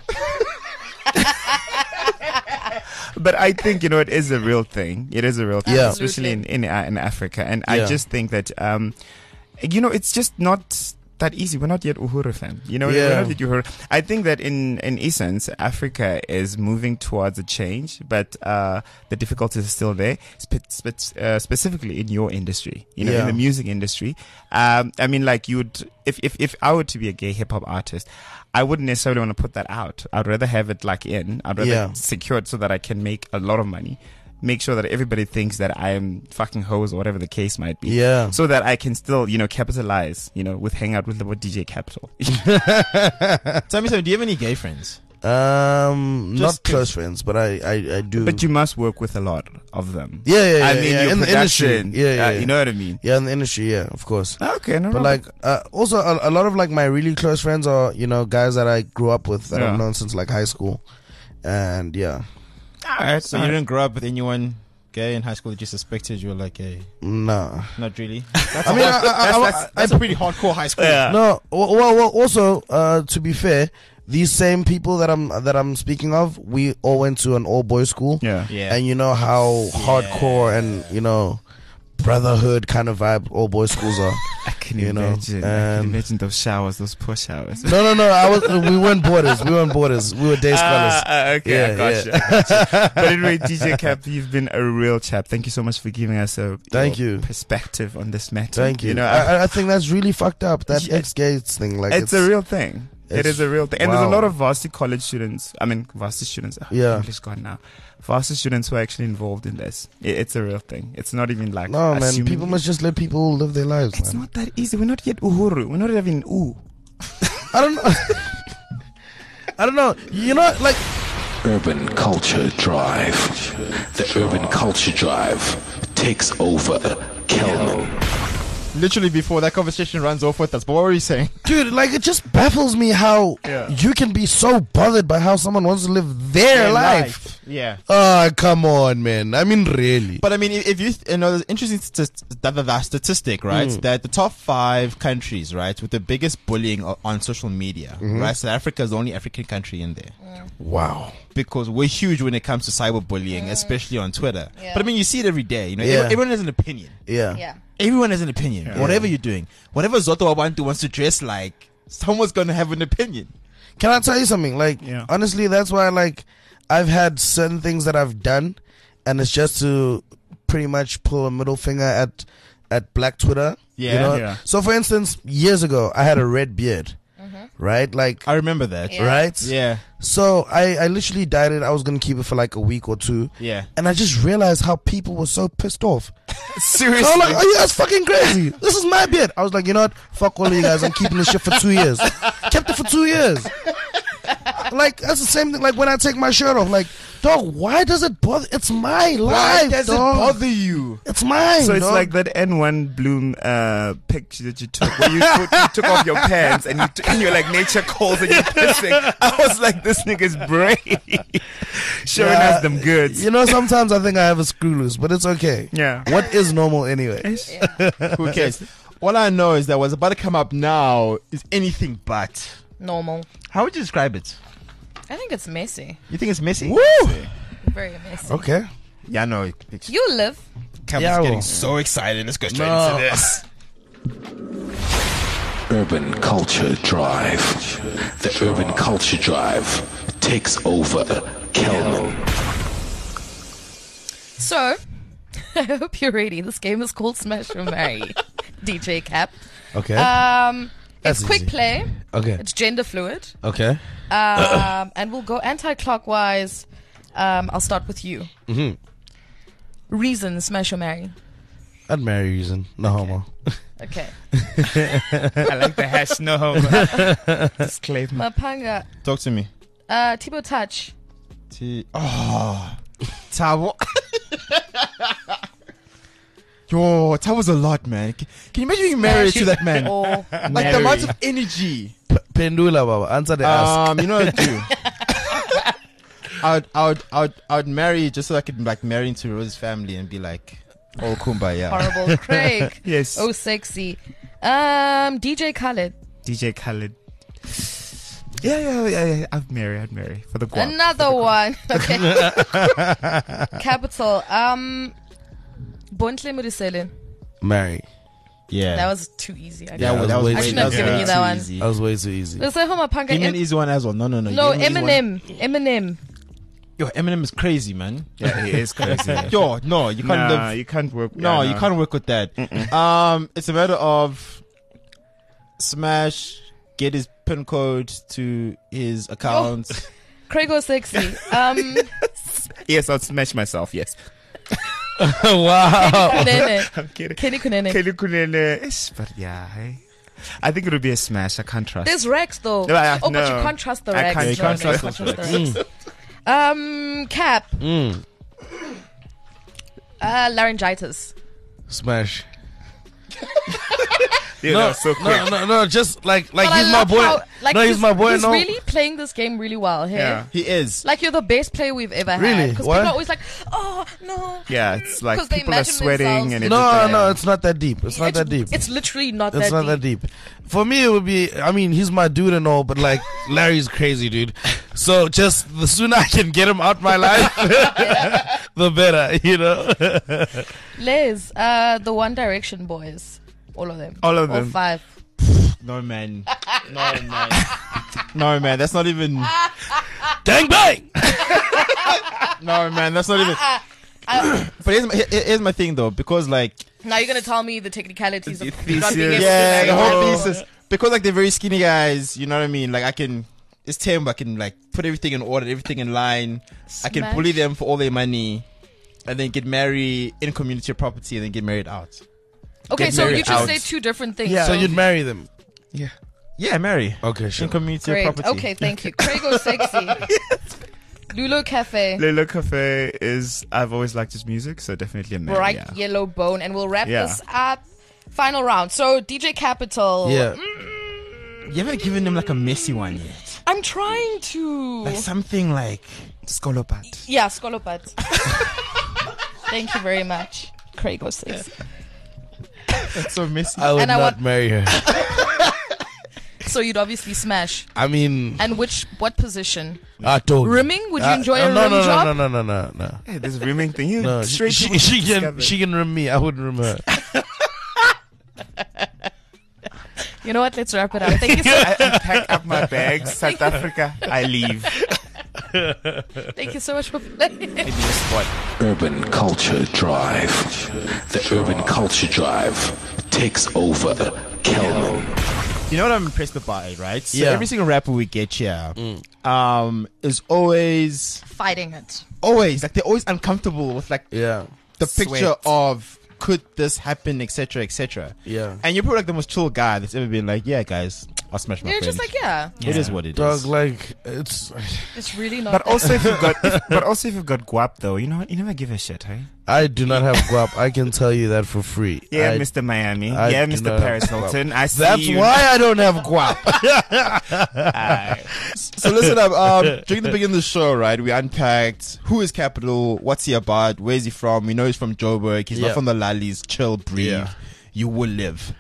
D: But I think, you know, it is a real thing. It is a real thing,
F: Yeah.
D: especially in Africa. And I
F: Yeah.
D: just think that, you know, it's just not that easy. We're not yet Uhuru, fam. You know,
F: Yeah.
D: we're not yet Uhuru. I think that in essence, Africa is moving towards a change, but the difficulties are still there, specifically in your industry, you know,
F: Yeah.
D: in the music industry. I mean, like if I were to be a gay hip hop artist, I wouldn't necessarily want to put that out. I'd rather have it like I'd rather
F: Yeah.
D: secure it so that I can make a lot of money. Make sure that everybody thinks that I am fucking hoes or whatever the case might be.
F: Yeah.
D: So that I can still, you know, capitalize, you know, with hang out with the DJ Capital.
C: Tell me something. Do you have any gay friends?
F: not
C: Just
F: close friends, but I do.
D: But you must work with a lot of them.
F: Yeah,
D: I mean,
F: yeah.
D: your
F: In the industry.
D: production,
F: Yeah.
D: you know what I mean?
F: Yeah, in the industry, yeah, of course.
D: Okay, no
F: But like, also a lot of like my really close friends are, you know, guys that I grew up with that
D: Yeah.
F: I've known since like high school, and yeah,
D: alright.
C: So you didn't grow up with anyone gay in high school that you suspected you were like gay?
F: nah.
C: Not really.
F: I mean,
C: That's a pretty hardcore high school.
D: Yeah.
F: No, well, also, to be fair, these same people that I'm speaking of, we all went to an all boys school.
D: Yeah.
F: And you know how hardcore and brotherhood kind of vibe all boys schools are.
D: I can
F: You know,
D: imagine. I
F: and-
D: can imagine those showers, those poor showers.
F: No. We weren't boarders. We were day scholars.
D: Okay,
F: Yeah,
D: I gotcha. But anyway, DJ Cap, you've been a real chap. Thank you so much for giving us your perspective on this matter.
F: Thank you.
D: You know,
F: I think that's really fucked up. That ex-gays thing, like
D: it's a real thing. It is a real thing. And there's a
F: wow.
D: lot of varsity college students. I mean, varsity students.
F: Yeah.
D: English gone now. Varsity students who are actually involved in this. It's a real thing. It's not even like.
F: No, man.
D: assuming-
F: People must just let people live their lives,
D: It's
F: man.
D: not that easy. We're not yet Uhuru. We're not even ooh.
F: I don't know. I don't know. You know, like.
B: Urban Culture Drive. The Urban Culture Drive takes over Kelman.
C: Literally before that conversation runs off with us. But what were you saying?
F: Dude, like, it just baffles me how you can be so bothered by how someone wants to live their life.
C: Yeah.
F: Oh, come on, man. I mean, really.
C: But I mean, if you know, there's interesting statistic, right? That the top 5 countries, right, with the biggest bullying on social media, right? South Africa is the only African country in there.
F: Wow.
C: Because we're huge when it comes to cyberbullying, especially on Twitter.
E: Yeah.
C: But I mean, you see it every day. You know,
F: Yeah.
C: everyone has an opinion.
F: Yeah.
C: Everyone has an opinion. Whatever you're doing, whatever Zoto Abantu wants to dress like, someone's gonna have an opinion.
F: Can I tell you something? Like, honestly, that's why, like, I've had certain things that I've done, and it's just to pretty much pull a middle finger at Black Twitter.
C: Yeah.
F: You know?
D: Yeah.
F: So, for instance, years ago, I had a red beard. Right? Like,
C: I remember that.
E: Yeah.
F: right?
C: Yeah.
F: So, I literally dyed it. I was going to keep it for like a week or 2.
C: Yeah.
F: And I just realized how people were so pissed off.
C: Seriously.
F: So I'm like, are you guys fucking crazy? This is my beard. I was like, you know what? Fuck all of you guys. I'm keeping this shit for 2 years. Kept it for 2 years. Like, that's the same thing. Like, when I take my shirt off, like, dog, why does it bother? It's my life.
C: Why does
F: dog.
C: it bother you?
F: It's mine.
D: So it's
F: dog.
D: like that N1 Bloom picture that you took where you took off your pants and you're like nature calls and you're pissing. I was like, this nigga's brave. Showing
F: Yeah.
D: us them goods.
F: You know, sometimes I think I have a screw loose, but it's okay.
D: Yeah.
F: What is normal anyway?
C: Who cares? All I know is that what's about to come up now is anything but.
E: Normal.
C: How would you describe it?
E: I think it's messy.
C: You think it's messy?
F: Woo!
E: Very messy.
F: Okay.
C: Yeah, no.
E: You live.
C: Camp's
F: Yeah,
C: getting
F: well.
C: so excited. Let's go straight
F: No.
C: into this.
B: Urban Culture Drive. The Urban Culture Drive takes over Kelman.
E: So, I hope you're ready. This game is called Smash or Marry. DJ Cap.
F: Okay.
E: It's
F: That's
E: quick
F: easy.
E: play.
F: Okay.
E: It's gender fluid.
F: Okay.
E: And we'll go anti-clockwise. I'll start with you. Reason, smash or marry.
F: I'd marry reason. No homo.
E: Okay.
D: I like the hash no homo. Disclaimer.
E: Mapanga.
C: Talk to me.
E: Thibaut Touch.
C: Tabo. Yo, Tabo's a lot, man. Can you imagine being married to that man?
E: Or
C: Like the amount of energy.
F: Pendula, Baba. Answer the ask.
C: You know what I do? I would marry just so I could like marry into Rose's family and be like, oh kumbaya.
E: horrible Craig.
D: Yes.
E: Oh, sexy. DJ Khaled.
D: DJ Khaled. Yeah. I'd marry for the guap.
E: Another one. Okay. Capital. Bontle Modisele.
F: Marry.
C: Yeah.
E: That was too easy. I
C: Yeah,
E: guess.
C: that was
F: way
E: I
F: too
E: shouldn't have
F: easy.
E: given you that
C: too
E: one.
C: easy.
F: That was way too easy.
E: Let's say Mapanga.
C: Give me an easy one as well. No.
E: No,
C: give me an easy one.
E: Eminem.
C: Yo, Eminem is crazy, man.
D: Yeah, he is crazy.
C: Yo, no, you can't live.
D: You can't work.
C: No,
D: yeah,
C: you can't work with that. It's a matter of smash, get his PIN code to his account.
E: Craig or sexy.
D: Yes, I'll smash myself. Yes.
F: Wow.
E: Kunene.
D: I'm kidding.
E: Kenny Kunene.
D: Kelly Kunene. But yeah, hey. I think it would be a smash. I can't trust.
E: There's Rex though.
D: No,
E: but
D: no.
E: you can't trust the
D: I
E: Rex.
D: can't
C: You can't
E: No,
C: trust
E: you
C: the
E: can't trust the Rex. Cap. Laryngitis.
F: Smash.
D: Yeah,
F: no,
D: that was so quick.
F: no, just like
E: But I
F: he's my
E: love
F: boy.
E: how, like,
F: no, he's my boy.
E: He's
F: No,
E: really playing this game really well. Hey?
D: Yeah.
C: He is.
E: Like you're the best player we've ever had.
F: Really?
E: Because
F: What?
E: people are always like, oh no.
D: Yeah, it's like
E: 'Cause they
D: people are
E: imagine
D: sweating
E: themselves-
D: and
F: no,
D: everything.
F: no, it's not that deep. It's not that deep.
E: It's literally not
F: It's
E: that
F: not
E: deep.
F: that deep. For me, it would be. I mean, he's my dude and all, but like Larry's crazy, dude. So just the sooner I can get him out my life, the better. You know.
E: Les, the One Direction boys, all of them.
D: All of
E: All
D: them.
E: 5.
C: No, man. No, man. No, man. That's not even.
F: Gang bang.
C: No, man. That's not even. But here's my thing, though. Because, like.
E: Now you're gonna tell me the technicalities of
D: The
E: not being able
D: thesis.
E: to
C: Yeah, the whole
D: Oh.
C: thesis. Because, like, they're very skinny guys. You know what I mean? Like, I can. It's Tim. I can, like, put everything in order, everything in line. I can
E: Smash.
C: bully them for all their money. And then get married in community property and then get married out.
E: Okay,
C: Get
E: so you
C: married
E: just
C: out.
E: say two different things.
F: So you'd marry them.
C: Yeah, marry.
F: Okay, sure.
C: In community
E: Great.
C: property.
E: Okay, thank you. Craigo Sexy. Lulo Cafe.
D: Lilo Cafe is. I've always liked his music, so definitely a man.
E: Bright
D: Yeah.
E: Yellow Bone. And we'll wrap
D: Yeah.
E: this up. Final round. So DJ Capital.
F: Yeah.
C: You haven't given him, like, a messy one yet.
E: I'm trying to.
C: Like, something like.
D: Skolopat.
E: Yeah, Skolopat. Thank you very much. Craigo Sexy.
C: That's so messy.
F: I would
E: And I
F: not
E: want-
F: marry her.
E: So you'd obviously smash.
F: I mean,
E: And what position?
F: I told you.
E: Rimming? Would you enjoy a
F: no,
E: rim
F: no,
E: job?
F: No.
D: Hey, this rimming thing. You
F: No,
D: straight
F: she
D: to
F: can rim me. I wouldn't rim her.
E: You know what? Let's wrap it up. Thank you so
D: I pack up my bags, South Africa. I leave.
E: Thank you so much for playing.
B: Urban Culture Drive. The Urban Culture Drive takes over Kelman.
C: You know what I'm impressed by, right? So
F: Yeah.
C: every single rapper we get here, is always like they're always uncomfortable with like
F: Yeah.
C: the picture
D: Sweat.
C: of could this happen, etc., etc.
F: Yeah.
C: And you're probably like the most chill guy that's ever been like, yeah, guys, I'll smash my
E: You're
C: friend.
E: just like, yeah.
C: It is what it is.
F: Dog, like, it's.
E: It's really not.
D: But
E: that-
D: also, if you've got guap though, you know what? You never give a shit, hey?
F: I do not have guap. I can tell you that for free.
D: Yeah,
F: I-
D: Mr. Miami.
F: I
D: Yeah,
F: do
D: Mr.
F: not
D: Paris
F: have guap.
D: Hilton. I see
F: That's
D: you.
F: why I don't have guap.
C: So listen up. During the beginning of the show, right, we unpacked who is Capital, what's he about, where's he from. We know he's from Joburg. He's
F: Yeah.
C: not from the Lallies. Chill, breathe.
F: Yeah.
C: You will live.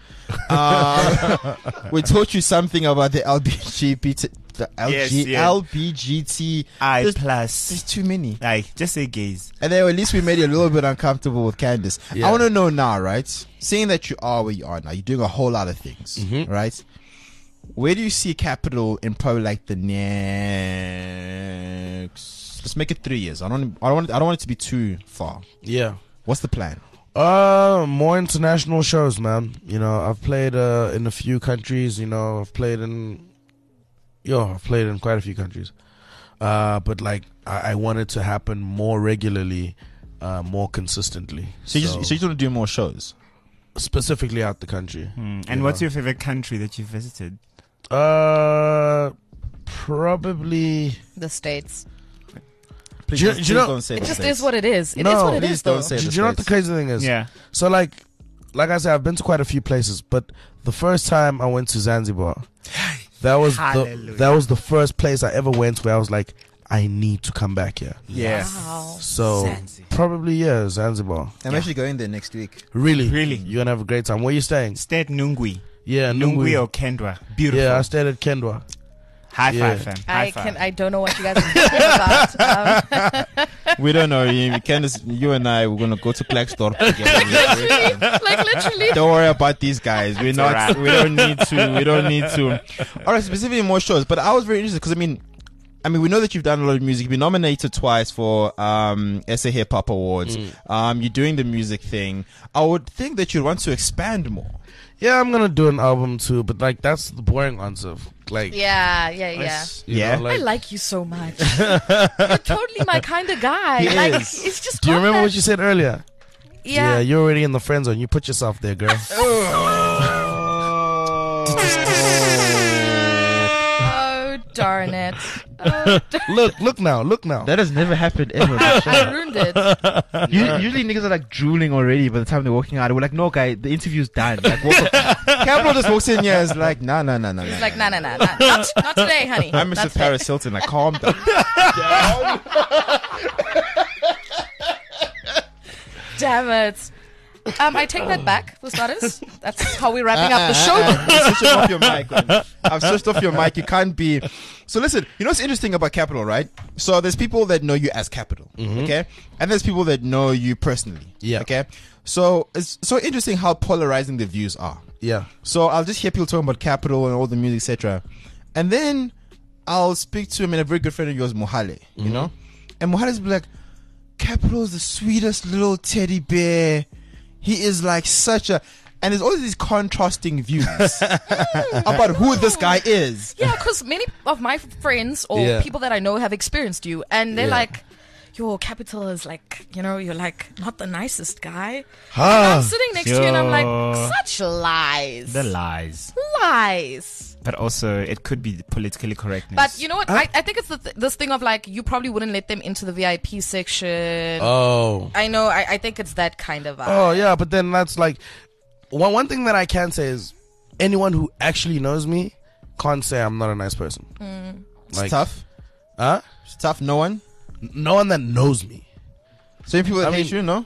C: We taught you something about the LBGT. The
D: Yes, yeah.
C: LBGT.
D: I
C: There's
D: plus.
C: too many.
D: Aye, just say gays.
C: And then at least we made you a little bit uncomfortable with Candace.
F: Yeah.
C: I want to know now, right? Seeing that you are where you are now, you're doing a whole lot of things, right? Where do you see Capital in probably like the next? Let's make it 3 years. I don't want it to be too far.
F: Yeah.
C: What's the plan?
F: More international shows, man. You know, I've played in a few countries. You know, I've played in quite a few countries. But like, I want it to happen more regularly, more consistently.
C: So you just want to do more shows?
F: Specifically out the country.
D: And what's your favorite country that you visited?
F: Probably.
E: the States.
C: Please,
F: Do you
C: please
F: know-
C: don't say
E: It
C: the
E: just
C: States.
E: is what it is. It is
F: No,
E: what it
C: please
E: is, though.
C: don't say
F: Do
C: the
F: you know what the
C: States.
F: crazy thing is?
D: Yeah.
F: So like I said, I've been to quite a few places, but the first time I went to Zanzibar, that was the first place I ever went where I was like, I need to come back here.
D: Yeah.
E: Wow.
F: So
D: Zanzibar.
F: probably Zanzibar.
C: I'm actually going there next week.
F: Really,
D: Really?
F: you're gonna have a great time. Where you staying?
D: Stay at Nungwi.
F: Yeah,
D: Nungwi
F: Nungwi.
D: or Kendwa. Beautiful.
F: Yeah, I stayed at Kendwa.
D: High
F: Yeah.
D: five, fam. High five.
E: I don't know what you guys are talking about.
C: We don't know. Candace, you and I, we're gonna go to Blackstorp together.
E: Like literally.
C: Don't worry about these guys. We're not.
D: alright.
C: We don't need to. We don't need to. All right, specifically more shows. But I was very interested because I mean, we know that you've done a lot of music. You've been nominated twice for SA Hip Hop Awards. You're doing the music thing. I would think that you'd want to expand more.
F: Yeah, I'm gonna do an album too, but like that's the boring answer. Like,
E: Yeah.
F: you
C: Yeah.
F: know,
E: I
F: like,
E: like you so much. You're totally my kind of guy.
C: He
E: like
C: is.
E: it's just.
F: do you
E: got
F: remember
E: that-
F: what you said earlier?
E: Yeah.
F: you're already in the friend zone. You put yourself there, girl.
E: Oh darn it! Oh,
F: look now.
C: That has never happened ever.
E: I ruined it.
C: Usually niggas are like drooling already by the time they're walking out. We're like, no, guy, the interview's done. Like, walk up. Capital just walks in here and is like, nah.
E: He's like, nah. Not today, honey.
C: I'm
E: Not
C: Mr.
E: today.
C: Paris Hilton. Like, calm down.
E: Damn it. I take that back, for starters. That's how we're wrapping up the show.
C: I've switched off your mic, man. I've switched off your mic. You can't be. So listen, you know what's interesting about Capital, right? So there's people that know you as Capital, okay? And there's people that know you personally,
F: Yeah.
C: okay? So it's so interesting how polarizing the views are.
F: Yeah.
C: So I'll just hear people talking about Capital and all the music, etc. And then I'll speak to him and a very good friend of yours, Mohale, you know? And Mohale's be like, Capital is the sweetest little teddy bear. He is like such a... And there's all these contrasting views about who this guy is.
E: Yeah, because many of my friends or
F: Yeah.
E: people that I know have experienced you, and they're
F: Yeah.
E: like, your Capital is like, you're like not the nicest guy.
F: Ah.
E: And I'm sitting next to you and I'm like,
D: Sure.
E: such lies.
D: The lies.
E: Lies.
D: But also, it could be politically correctness.
E: But you know what? I think it's this thing of like, you probably wouldn't let them into the VIP section.
F: Oh.
E: I know. I think it's that kind of vibe.
F: Oh yeah, but then that's like one thing that I can say is anyone who actually knows me can't say I'm not a nice person.
C: It's tough.
F: Huh?
C: It's tough. No one.
F: No one that knows me.
C: So people that
F: I
C: hate
F: mean-
C: you, no?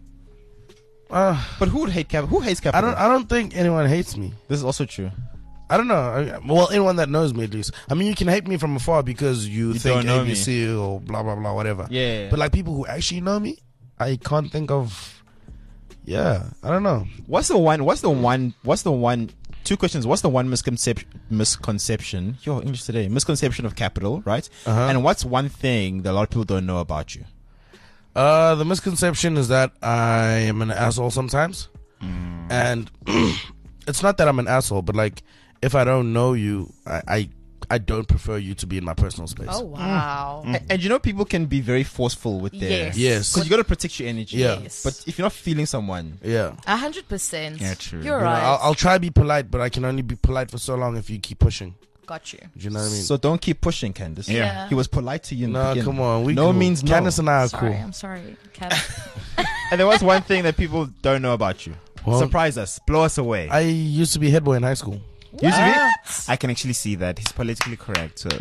C: But who would hate Capital? Who hates Capital?
F: I don't think anyone hates me.
C: This is also true.
F: I don't know. Well, anyone that knows me at least. I mean, you can hate me from afar because you think
C: don't know me.
F: ABC or blah blah blah whatever.
C: Yeah.
F: But like people who actually know me, I can't think of. Yeah, I don't know.
C: What's the one? Two questions. What's the one misconception? Yo, English today. Misconception of Capital, right? And what's one thing that a lot of people don't know about you?
F: The misconception is that I am an asshole sometimes, and it's not that I'm an asshole, but like if I don't know you, I don't prefer you to be in my personal space.
E: Oh wow.
C: And you know, people can be very forceful with their.
E: Yes.
C: Because you got to protect your energy.
F: Yeah.
E: Yes.
C: But if you're not feeling someone,
F: Yeah.
E: 100%.
D: Yeah, true.
E: You're
F: You know,
E: right.
F: I'll try to be polite, but I can only be polite for so long if you keep pushing.
E: Got you.
F: Do you know what I mean?
C: so don't keep pushing, Candice.
E: Yeah.
C: He was polite to you in the
F: no,
C: beginning.
F: come on. We
C: No
F: cool.
C: means no.
F: Candace and I are
E: Sorry,
F: cool.
E: I'm sorry, Cat.
C: And there was one thing that people don't know about you.
F: Well,
C: Surprise us. Blow us away.
F: I used to be head boy in high school.
C: Used to be?
D: I can actually see that. He's politically correct. So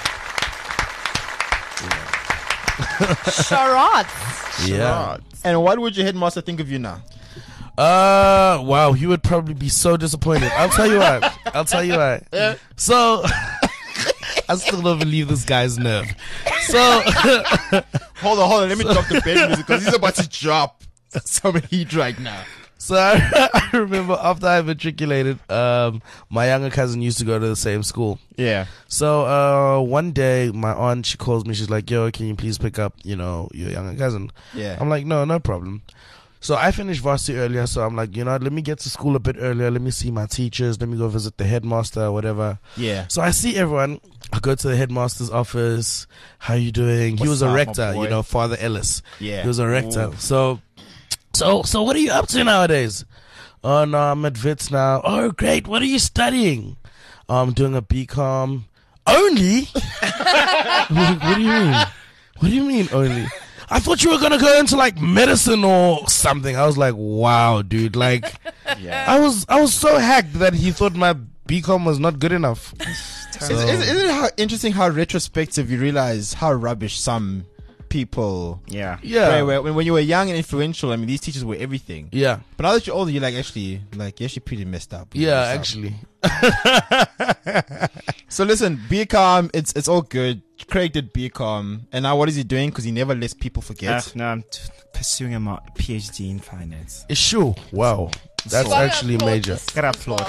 E: Sharats.
F: Yeah.
C: And what would your headmaster think of you now?
F: Wow, he would probably be so disappointed. I'll tell you why. So, I still don't believe this guy's nerve. So,
C: Hold on. Let me drop the bed music because he's about to drop some heat right now.
F: so I remember after I matriculated, my younger cousin used to go to the same school.
C: Yeah.
F: So, one day my aunt, she calls me. She's like, yo, can you please pick up, your younger cousin?
C: Yeah.
F: I'm like, no problem. So I finished varsity earlier, so I'm like, let me get to school a bit earlier. Let me see my teachers. Let me go visit the headmaster, whatever.
C: Yeah.
F: So I see everyone. I go to the headmaster's office. How you doing? He
C: What's
F: was a
C: up, my
F: rector,
C: boy?
F: Father Ellis.
C: Yeah.
F: He was a rector.
C: Ooh.
F: So what are you up to nowadays? Oh no, I'm at Wits now. Oh great. What are you studying? I'm doing a BCom. Only? What do you mean? What do you mean only? I thought you were gonna go into like medicine or something. I was like, wow, dude. Like,
C: Yeah.
F: I was so hacked that he thought my BCom was not good enough.
C: Isn't it interesting how retrospective you realize how rubbish some people
D: yeah.
F: Yeah,
C: were when you were young and influential? I mean, these teachers were everything.
F: yeah,
C: But now that you're older, you're like, you're actually pretty messed up.
F: yeah.
C: Messed up.
F: Actually,
C: So listen, BCom, it's all good. Craig did BCom, and now what is he doing? Because he never lets people forget.
D: No, I'm pursuing a PhD in finance.
F: sure. Wow, that's
D: So-
F: actually major.
D: Get applaud.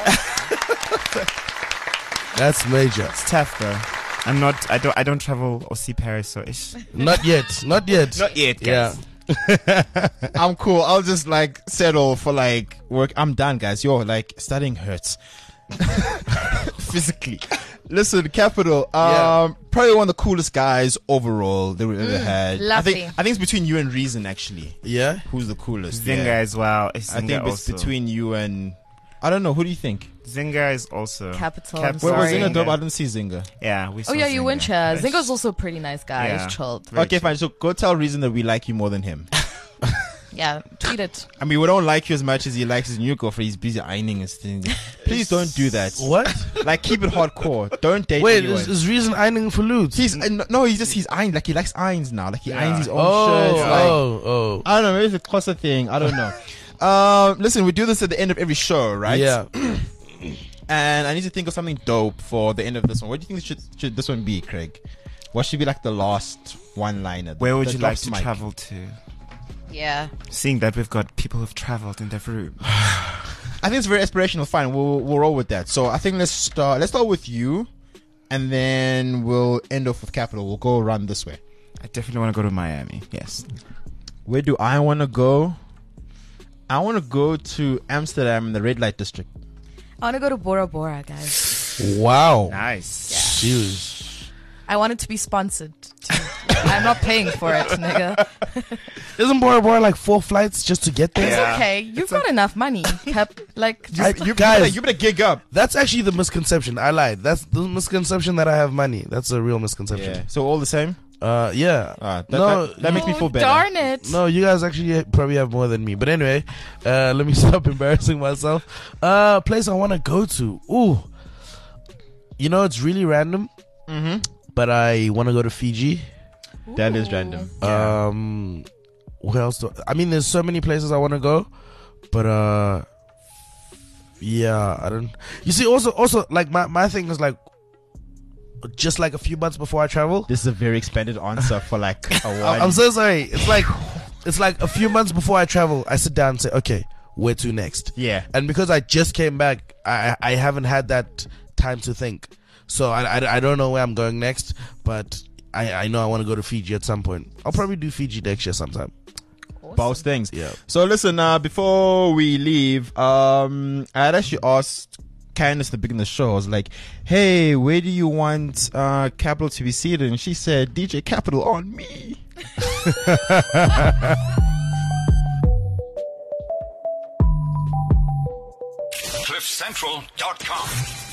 F: That's major.
D: It's tough though. I don't travel or see Paris, so it's
F: Not yet. Not yet.
D: not yet,
F: Yeah.
D: guys.
C: I'm cool. I'll just settle for work. I'm done, guys. Studying hurts physically. Listen, Capital.
F: Yeah.
C: Probably one of the coolest guys overall that we've ever had.
E: lovely.
C: I think it's between you and Reason actually.
F: Yeah.
C: Who's the coolest?
D: Zinga
C: Yeah.
D: as well.
C: I
D: Zinga
C: think it's
D: also.
C: between you and I don't know. Who do you think?
D: Zinga is also
E: Capital.
D: Cap-
E: I'm
C: Where was
E: sorry.
C: Zinga? I didn't see Zinga.
D: Yeah, we saw
E: Oh yeah, you
D: Zinga.
E: went here. Zingo's also a pretty nice guy.
D: Yeah.
E: He's chilled.
D: Very
C: Okay, fine. So go tell Reason that we like you more than him.
E: Yeah, tweet it.
C: I mean, we don't like you as much as he likes his new girlfriend. He's busy ironing his thing. Please don't do that.
F: What?
C: Like, keep it hardcore. Don't date
F: Wait,
C: anyone.
F: is reason ironing for lewds?
C: He's he's ironing. Like, he likes irons now. Like, he irons his own shirts. Like, I don't know. Maybe it's a closer thing. I don't know. Listen, we do this at the end of every show, right?
F: Yeah.
C: And I need to think of something dope for the end of this one. What do you think should this one be, Craig? What should be like the last one-liner?
D: Where would
C: The
D: you like
C: drops
D: to
C: mic.
D: travel to?
E: Yeah.
D: Seeing that we've got people who've traveled in the room.
C: I think it's very aspirational. Fine, we'll roll with that. So I think let's start with you, and then we'll end off with Capital. We'll go around this way.
D: I definitely want to go to Miami. Yes.
C: Where do I want to go? I want to go to Amsterdam in the red light district.
E: I want to go to Bora Bora, guys.
F: Wow.
D: Nice.
F: Jeez.
E: I want it to be sponsored. I'm not paying for it, nigga.
F: Isn't Bora Bora like 4 flights just to get there?
E: It's okay. You've got enough money. Pep. Like,
C: You
F: guys,
C: better gig up.
F: that's actually the misconception. I lied. That's the misconception that I have money. That's a real misconception.
C: Yeah. So all the same.
F: Yeah.
C: That makes me feel better.
E: darn it.
F: No, you guys actually probably have more than me. But anyway, let me stop embarrassing myself. Place I want to go to. Ooh. You know, it's really random.
C: Mm-hmm.
F: But I want to go to Fiji.
C: That is random.
F: Where else I mean, there's so many places I want to go. But, yeah, I don't... You see, also like, my thing is like, just like a few months before I travel.
C: This is a very expanded answer for like a while.
F: I'm so sorry. It's like a few months before I travel, I sit down and say, okay, where to next?
C: Yeah.
F: And because I just came back, I haven't had that time to think. So I don't know where I'm going next, but I know I want to go to Fiji at some point. I'll probably do Fiji next year sometime.
C: Both things.
F: Yeah.
C: So listen, before we leave, I had actually asked Candice at the beginning of the show. I was like, hey, where do you want Capital to be seated? And she said, DJ Capital on me.
J: CliffCentral.com